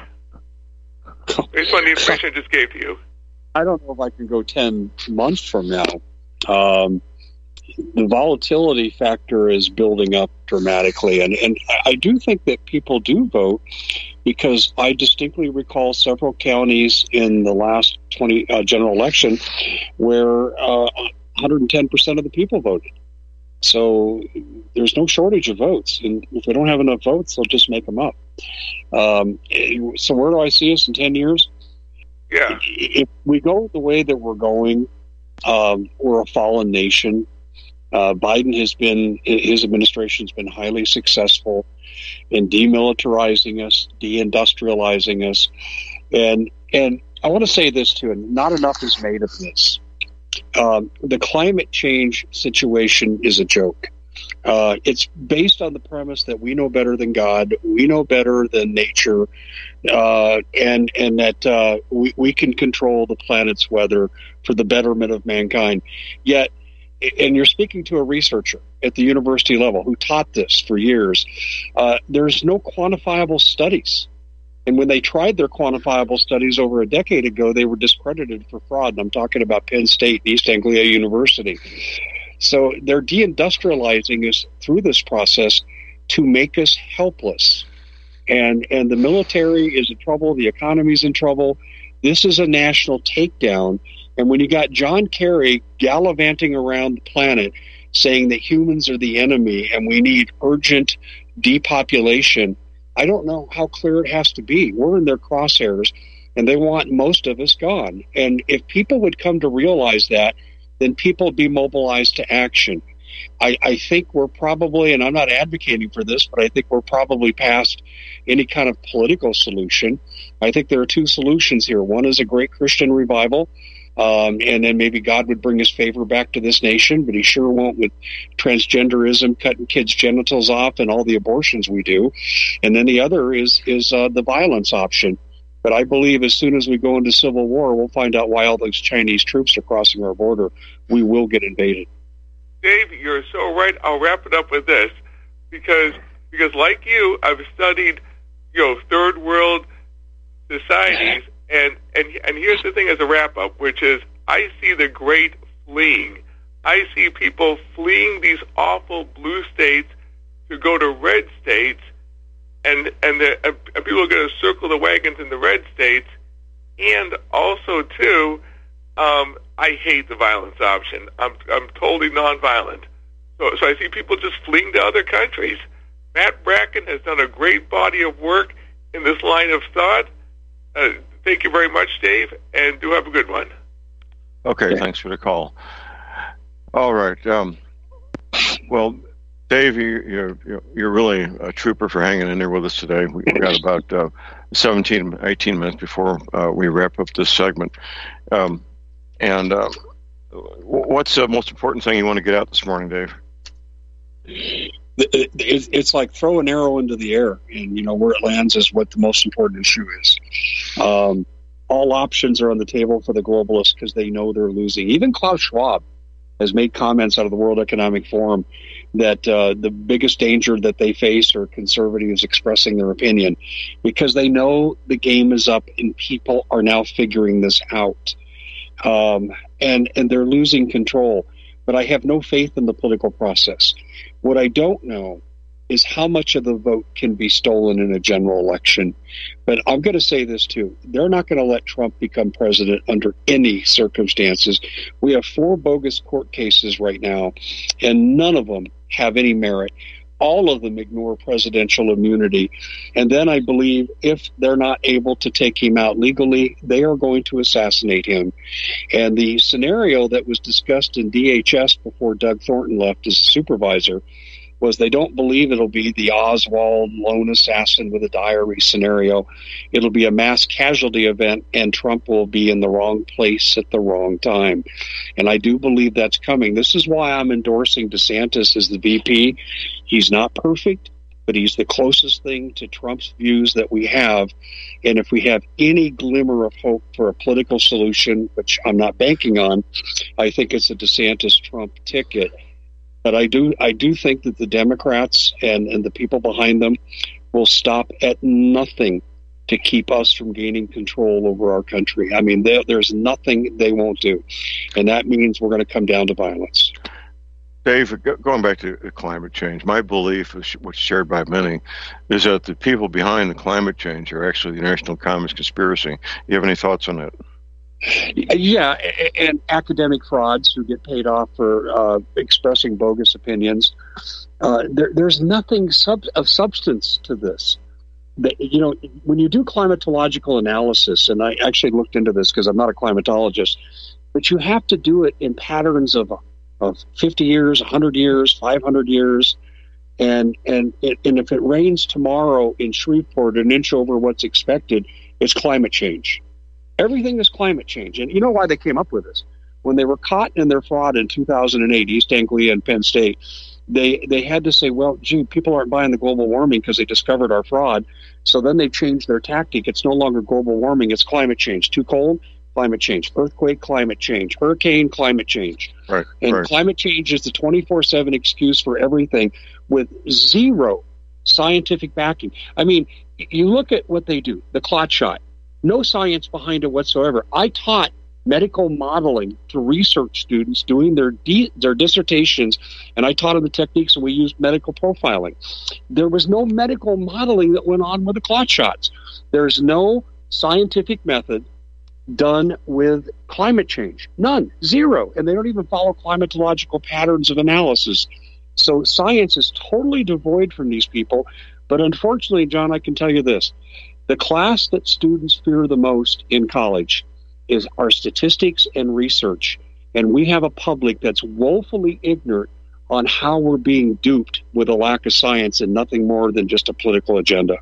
Based on the information I just gave to you. I don't know if I can go ten months from now. Um, the volatility factor is building up dramatically. And, and I do think that people do vote, because I distinctly recall several counties in the last twenty uh, general election where uh, one hundred ten percent of the people voted. So there's no shortage of votes. And if we don't have enough votes, they'll just make them up. Um, so where do I see us in ten years? Yeah. If we go the way that we're going, um, we're a fallen nation. Uh, Biden has been, his administration has been highly successful in demilitarizing us, deindustrializing us. And, and I want to say this too, and not enough is made of this. Um, the climate change situation is a joke. Uh, it's based on the premise that we know better than God, we know better than nature, uh, and and that uh, we, we can control the planet's weather for the betterment of mankind. Yet, and you're speaking to a researcher at the university level who taught this for years, uh, there's no quantifiable studies And when they tried their quantifiable studies over a decade ago, they were discredited for fraud. And I'm talking about Penn State and East Anglia University. So they're deindustrializing us through this process to make us helpless. And and the military is in trouble. The economy's in trouble. This is a national takedown. And when you got John Kerry gallivanting around the planet saying that humans are the enemy and we need urgent depopulation, I don't know how clear it has to be. We're in their crosshairs, and they want most of us gone. And if people would come to realize that, then people would be mobilized to action. I, I think we're probably, and I'm not advocating for this, but I think we're probably past any kind of political solution. I think there are two solutions here. One is a great Christian revival, um, and then maybe God would bring his favor back to this nation, but he sure won't with transgenderism, cutting kids' genitals off, and all the abortions we do. And then the other is, is uh, the violence option. But I believe as soon as we go into civil war, we'll find out why all those Chinese troops are crossing our border. We will get invaded. Dave, you're so right. I'll wrap it up with this, because because like you, I've studied, you know, third world societies, and and and here's the thing as a wrap up, which is I see the great fleeing. I see people fleeing these awful blue states to go to red states, and and, the, and people are going to circle the wagons in the red states, and also too. Um, I hate the violence option. I'm I'm totally nonviolent. So so I see people just fleeing to other countries. Matt Bracken has done a great body of work in this line of thought. Uh, thank you very much, Dave, and do have a good one. Okay, thanks for the call. All right. Um, well, Dave, you, you're you're really a trooper for hanging in there with us today. We got about uh, seventeen, eighteen minutes before uh, we wrap up this segment. Um, And uh, what's the most important thing you want to get out this morning, Dave? It's like throw an arrow into the air, and you know where it lands is what the most important issue is. Um, all options are on the table for the globalists because they know they're losing. Even Klaus Schwab has made comments out of the World Economic Forum that uh, the biggest danger that they face are conservatives expressing their opinion, because they know the game is up and people are now figuring this out. Um, and, and they're losing control. But I have no faith in the political process. What I don't know is how much of the vote can be stolen in a general election. But I'm going to say this, too. They're not going to let Trump become president under any circumstances. We have four bogus court cases right now, and none of them have any merit. All of them ignore presidential immunity. And then I believe if they're not able to take him out legally, they are going to assassinate him. And the scenario that was discussed in D H S before Doug Thornton left as supervisor was they don't believe it'll be the Oswald lone assassin with a diary scenario. It'll be a mass casualty event, and Trump will be in the wrong place at the wrong time. And I do believe that's coming. This is why I'm endorsing DeSantis as the V P. He's not perfect, but he's the closest thing to Trump's views that we have. And if we have any glimmer of hope for a political solution, which I'm not banking on, I think it's a DeSantis-Trump ticket. But I do I do think that the Democrats and, and the people behind them will stop at nothing to keep us from gaining control over our country. I mean, there's nothing they won't do. And that means we're going to come down to violence. Dave, going back to climate change, my belief, which is shared by many, is that the people behind the climate change are actually the National Communist Conspiracy. You have any thoughts on that? Yeah, and academic frauds who get paid off for uh, expressing bogus opinions. Uh, there, there's nothing sub- of substance to this. The, you know, when you do climatological analysis, and I actually looked into this because I'm not a climatologist, but you have to do it in patterns of of fifty years, one hundred years, five hundred years, and and it, and if it rains tomorrow in Shreveport an inch over what's expected, it's climate change. Everything is climate change. And you know why they came up with this? When they were caught in their fraud in two thousand eight, East Anglia and Penn State, they they had to say, well, gee, people aren't buying the global warming because they discovered our fraud. So then they changed their tactic. It's no longer global warming. It's climate change. Too cold? Climate change. Earthquake? Climate change. Hurricane? Climate change. Right. And right. climate change is the twenty-four seven excuse for everything with zero scientific backing. I mean, you look at what they do, the clot shot, no science behind it whatsoever. I taught medical modeling to research students doing their de- their dissertations, and I taught them the techniques, and we used medical profiling. There was no medical modeling that went on with the clot shots. There's no scientific method done with climate change. None. Zero. And they don't even follow climatological patterns of analysis. So science is totally devoid from these people. But unfortunately, John, I can tell you this. The class that students fear the most in college is our statistics and research. And we have a public that's woefully ignorant on how we're being duped with a lack of science and nothing more than just a political agenda.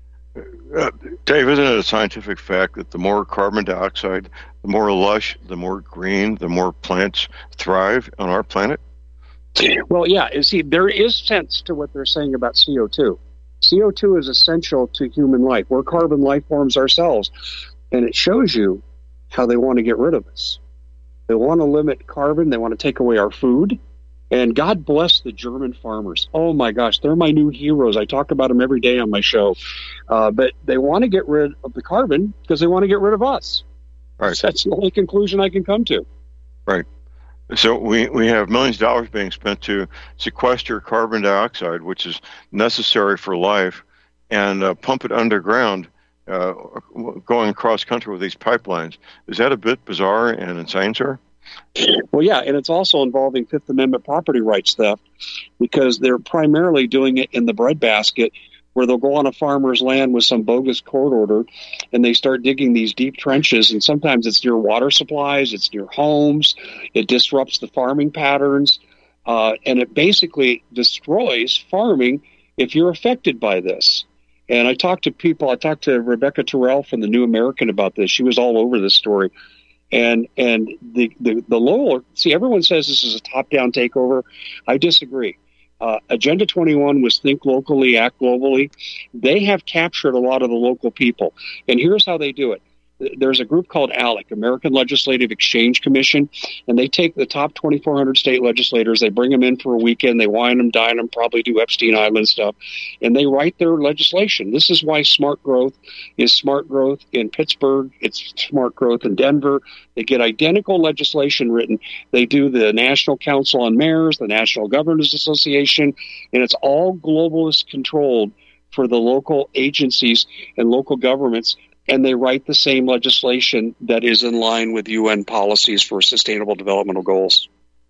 Uh, Dave, isn't it a scientific fact that the more carbon dioxide, the more lush, the more green, the more plants thrive on our planet? Well, yeah. You see, there is sense to what they're saying about C O two. C O two is essential to human life. We're carbon life forms ourselves. And it shows you how they want to get rid of us. They want to limit carbon. They want to take away our food. And God bless the German farmers. Oh, my gosh, they're my new heroes. I talk about them every day on my show. Uh, but they want to get rid of the carbon because they want to get rid of us. Right. So that's the only conclusion I can come to. Right. So we, we have millions of dollars being spent to sequester carbon dioxide, which is necessary for life, and uh, pump it underground, uh, going across country with these pipelines. Is that a bit bizarre and insane, sir? Well, yeah, and it's also involving Fifth Amendment property rights theft, because they're primarily doing it in the breadbasket, where they'll go on a farmer's land with some bogus court order, and they start digging these deep trenches, and sometimes it's near water supplies, it's near homes, it disrupts the farming patterns, uh, and it basically destroys farming if you're affected by this. And I talked to people, I talked to Rebecca Terrell from the New American about this. She was all over this story. And and the, the, the lower, see, everyone says this is a top-down takeover. I disagree. Uh, Agenda twenty-one was think locally, act globally. They have captured a lot of the local people. And here's how they do it. There's a group called ALEC, American Legislative Exchange Commission, and they take the top twenty-four hundred state legislators, they bring them in for a weekend, they wine them, dine them, probably do Epstein Island stuff, and they write their legislation. This is why smart growth is smart growth in Pittsburgh, it's smart growth in Denver. They get identical legislation written. They do the National Council on Mayors, the National Governors Association, and it's all globalist controlled for the local agencies and local governments. And they write the same legislation that is in line with U N policies for sustainable developmental goals.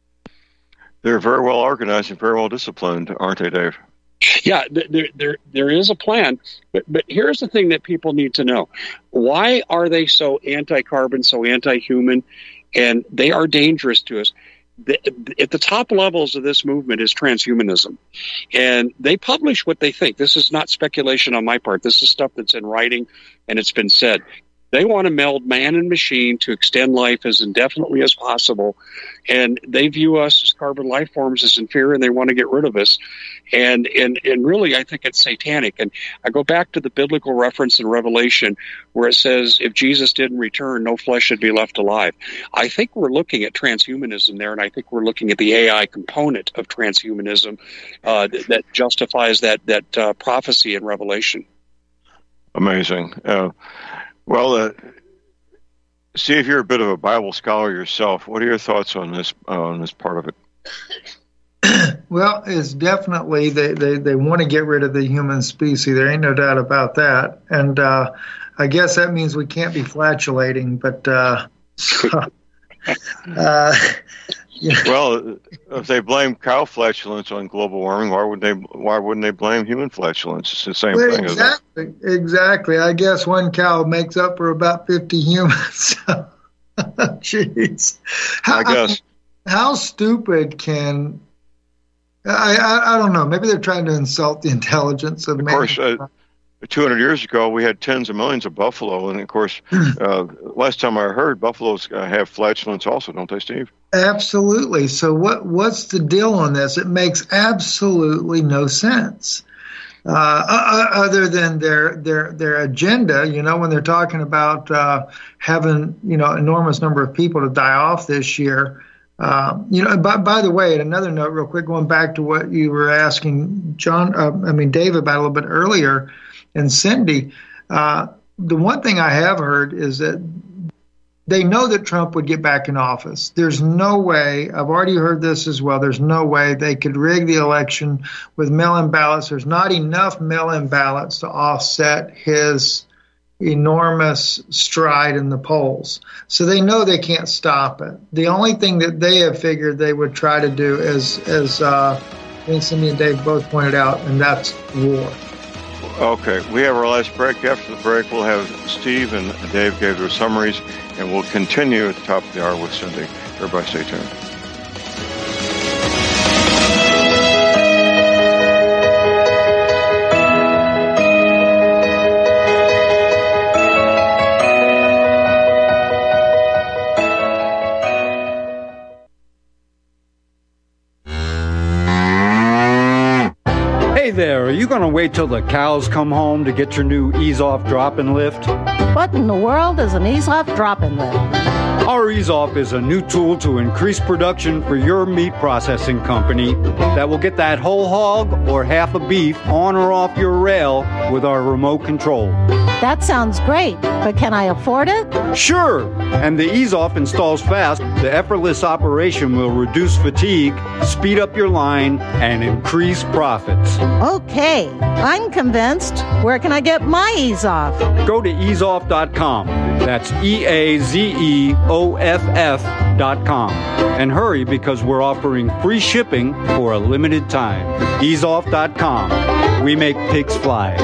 They're very well organized and very well disciplined, aren't they, Dave? Yeah, there, there, there is a plan. But, but here's the thing that people need to know. Why are they so anti-carbon, so anti-human? And they are dangerous to us. The, at the top levels of this movement is transhumanism. And they publish what they think. This is not speculation on my part. This is stuff that's in writing, and it's been said. They want to meld man and machine to extend life as indefinitely as possible. And they view us as carbon life forms as inferior, and they want to get rid of us. And, and, and really, I think it's satanic. And I go back to the biblical reference in Revelation where it says, if Jesus didn't return, no flesh should be left alive. I think we're looking at transhumanism there, and I think we're looking at the A I component of transhumanism uh, that, that justifies that, that uh, prophecy in Revelation. Amazing. Uh, well, uh, see if you're a bit of a Bible scholar yourself. What are your thoughts on this uh, on this part of it? Well, it's definitely they, they, they want to get rid of the human species. There ain't no doubt about that. And uh, I guess that means we can't be flatulating. But uh, uh, yeah. Well, if they blame cow flatulence on global warming, why would they? Why wouldn't they blame human flatulence? It's the same well, thing. Exactly. Isn't it? Exactly. I guess one cow makes up for about fifty humans. Jeez. How, I guess. How stupid can I, I? I don't know. Maybe they're trying to insult the intelligence of, of man. Course, uh, two hundred years ago, we had tens of millions of buffalo, and of course, uh, last time I heard, buffaloes uh, have flatulence also, don't they, Steve? Absolutely. So what? What's the deal on this? It makes absolutely no sense, uh, other than their their their agenda. You know, when they're talking about uh, having you know enormous number of people to die off this year. Uh, you know, by, by the way, another note, real quick, going back to what you were asking John, uh, I mean, Dave about a little bit earlier, and Cindy, uh, the one thing I have heard is that they know that Trump would get back in office. There's no way, I've already heard this as well, there's no way they could rig the election with mail-in ballots. There's not enough mail-in ballots to offset his enormous stride in the polls. So they know they can't stop it. The only thing that they have figured they would try to do is, as uh, Cindy and Dave both pointed out, and that's war. Okay, we have our last break. After the break, we'll have Steve and Dave give their summaries, and we'll continue at the top of the hour with Cindy. Everybody stay tuned. Hey there, are you going to wait till the cows come home to get your new ease-off drop-and lift? What in the world is an ease-off drop-and lift? Our ease-off is a new tool to increase production for your meat processing company that will get that whole hog or half a beef on or off your rail with our remote control. That sounds great, but can I afford it? Sure, and the ease-off installs fast. The effortless operation will reduce fatigue, speed up your line, and increase profits. Okay, I'm convinced. Where can I get my ease-off? Go to ease off dot com. That's E A Z E O F F dot com. And hurry, because we're offering free shipping for a limited time. ease off dot com. We make pigs fly.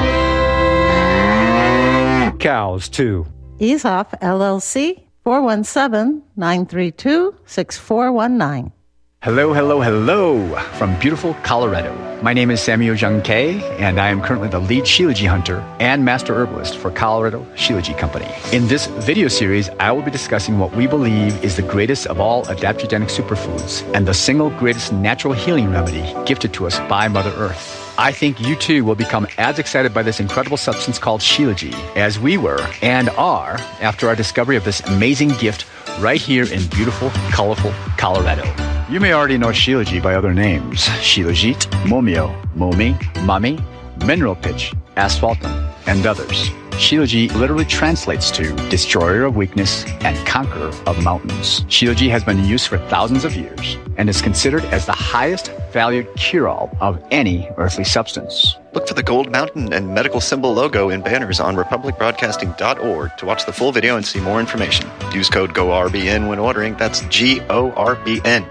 Cows, too. Ease Off, L L C, four one seven, nine three two, six four one nine. Hello, hello, hello from beautiful Colorado. My name is Samuel Jung Kay, and I am currently the lead Shilajit hunter and master herbalist for Colorado Shilajit Company. In this video series, I will be discussing what we believe is the greatest of all adaptogenic superfoods and the single greatest natural healing remedy gifted to us by Mother Earth. I think you too will become as excited by this incredible substance called Shilajit as we were and are after our discovery of this amazing gift right here in beautiful, colorful Colorado. You may already know Shilajit by other names: Shilajit, Momio, Momi, Mami, Mineral Pitch, Asphaltum, and others. Shilajit literally translates to destroyer of weakness and conqueror of mountains. Shilajit has been in use for thousands of years and is considered as the highest valued cure-all of any earthly substance. Look for the gold mountain and medical symbol logo in banners on republic broadcasting dot org to watch the full video and see more information. Use code G O R B N when ordering. That's G O R B N.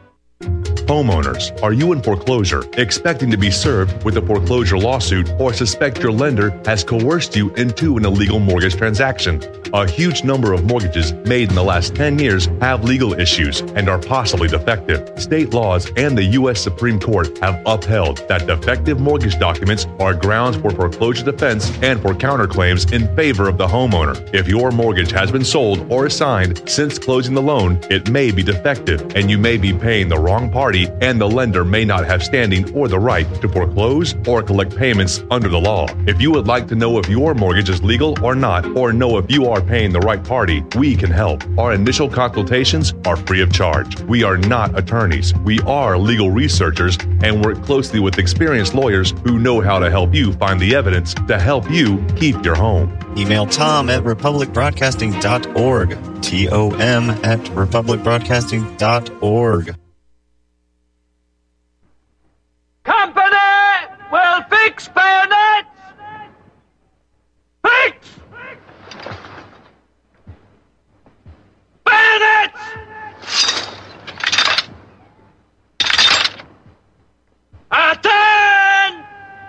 Homeowners, are you in foreclosure, expecting to be served with a foreclosure lawsuit, or suspect your lender has coerced you into an illegal mortgage transaction? A huge number of mortgages made in the last ten years have legal issues and are possibly defective. State laws and the U S Supreme Court have upheld that defective mortgage documents are grounds for foreclosure defense and for counterclaims in favor of the homeowner. If your mortgage has been sold or assigned since closing the loan, it may be defective and you may be paying the wrong party, and the lender may not have standing or the right to foreclose or collect payments under the law. If you would like to know if your mortgage is legal or not, or know if you are paying the right party, we can help. Our initial consultations are free of charge. We are not attorneys. We are legal researchers and work closely with experienced lawyers who know how to help you find the evidence to help you keep your home. Email Tom at republic broadcasting dot org. T O M at republic broadcasting dot org. Company will fix bayonets! Fix! Bayonets! Attention!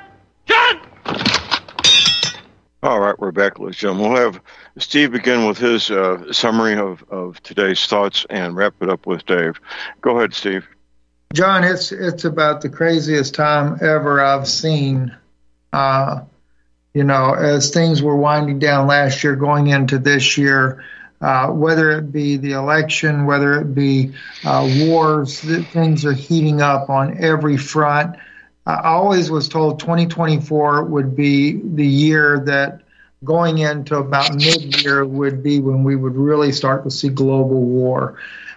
All right, we're back, ladies and gentlemen. We'll have Steve begin with his uh, summary of, of today's thoughts and wrap it up with Dave. Go ahead, Steve. John, it's it's about the craziest time ever I've seen. Uh, you know, as things were winding down last year, going into this year, uh, whether it be the election, whether it be uh, wars, things are heating up on every front. I always was told twenty twenty-four would be the year that going into about mid-year would be when we would really start to see global war.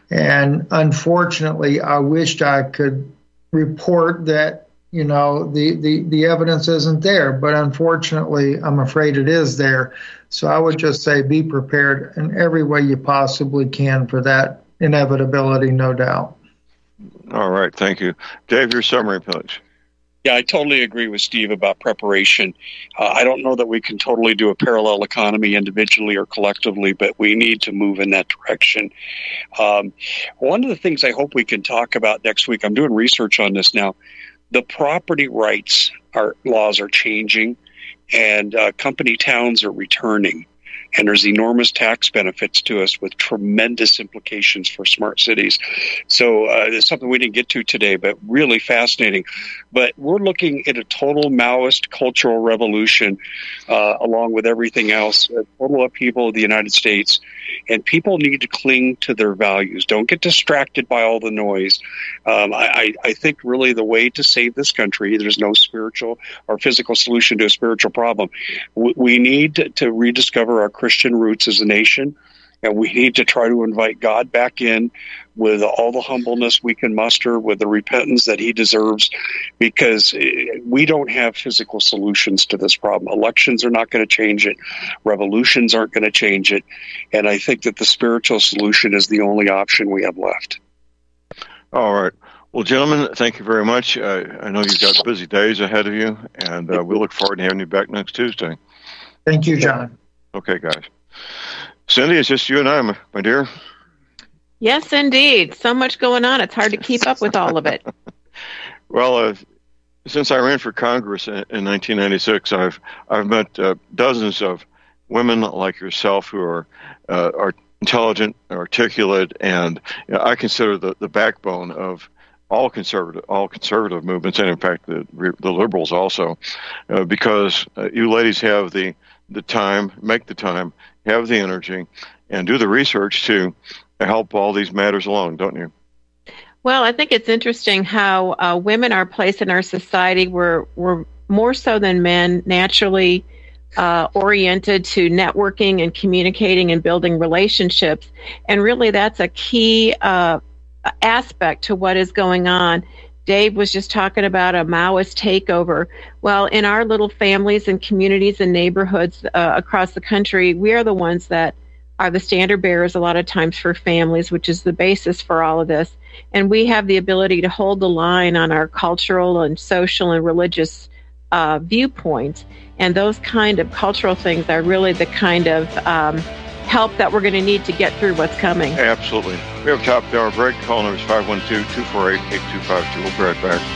And unfortunately, I wished I could report that, you know, the, the, the evidence isn't there. But unfortunately, I'm afraid it is there. So I would just say be prepared in every way you possibly can for that inevitability, no doubt. All right. Thank you. Dave, your summary, please. Yeah, I totally agree with Steve about preparation. Uh, I don't know that we can totally do a parallel economy individually or collectively, but we need to move in that direction. Um, one of the things I hope we can talk about next week, I'm doing research on this now, the property rights are, laws are changing, and uh, company towns are returning. And there's enormous tax benefits to us with tremendous implications for smart cities. So uh, it's something we didn't get to today, but really fascinating. But we're looking at a total Maoist cultural revolution uh, along with everything else, a total upheaval of the United States. And people need to cling to their values. Don't get distracted by all the noise. Um, I, I think really the way to save this country, there's no spiritual or physical solution to a spiritual problem. We, we need to, to rediscover our Christian roots as a nation, and we need to try to invite God back in with all the humbleness we can muster, with the repentance that he deserves, because we don't have physical solutions to this problem. Elections are not going to change it. Revolutions aren't going to change it. And I think that the spiritual solution is the only option we have left. All right. Well, gentlemen, thank you very much. Uh, I know you've got busy days ahead of you, and uh, we look forward to having you back next Tuesday. Thank you, John. Okay, guys. Cindy, it's just you and I, my, my dear. Yes, indeed. So much going on. It's hard to keep up with all of it. Well, uh, since I ran for Congress in, in nineteen ninety-six, I've I've met uh, dozens of women like yourself who are uh, are intelligent, articulate, and you know, I consider the, the backbone of all conservative all conservative movements, and in fact the the liberals also, uh, because uh, you ladies have the the time, make the time, have the energy, and do the research to help all these matters along, don't you? Well, I think it's interesting how uh, women are placed in our society. We're, we're more so than men naturally uh, oriented to networking and communicating and building relationships. And really that's a key uh, aspect to what is going on. Dave was just talking about a Maoist takeover. Well, in our little families and communities and neighborhoods uh, across the country, we are the ones that are the standard bearers a lot of times for families, which is the basis for all of this. And we have the ability to hold the line on our cultural and social and religious uh, viewpoints. And those kind of cultural things are really the kind of um, help that we're going to need to get through what's coming. Absolutely. We have a top of the hour break. Call number is five one two, two four eight, eight two five two. We'll be right back.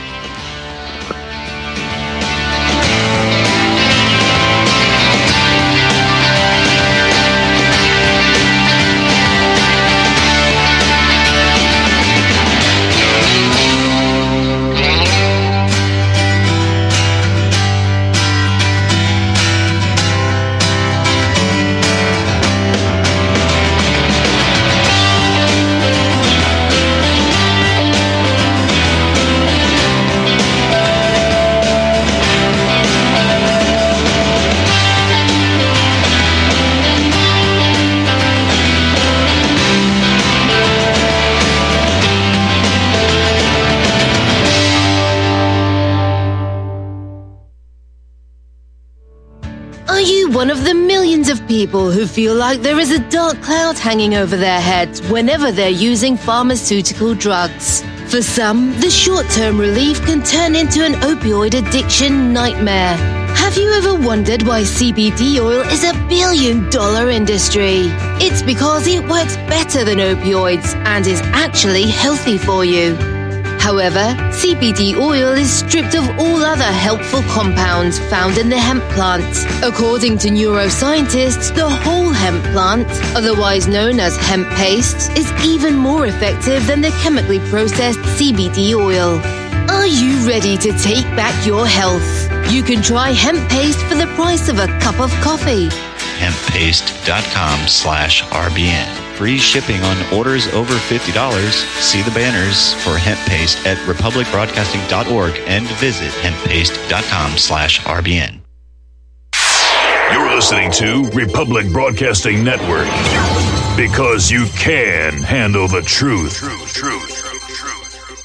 One of the millions of people who feel like there is a dark cloud hanging over their heads whenever they're using pharmaceutical drugs. For some, the short-term relief can turn into an opioid addiction nightmare. Have you ever wondered why C B D oil is a billion-dollar industry? It's because it works better than opioids and is actually healthy for you. However, C B D oil is stripped of all other helpful compounds found in the hemp plant. According to neuroscientists, the whole hemp plant, otherwise known as hemp paste, is even more effective than the chemically processed C B D oil. Are you ready to take back your health? You can try hemp paste for the price of a cup of coffee. hemppaste.com slash RBN. Free shipping on orders over fifty dollars. See the banners for hemp paste at republic broadcasting dot org and visit hemppaste.com slash RBN. You're listening to Republic Broadcasting Network. Because you can handle the truth. Truth, truth.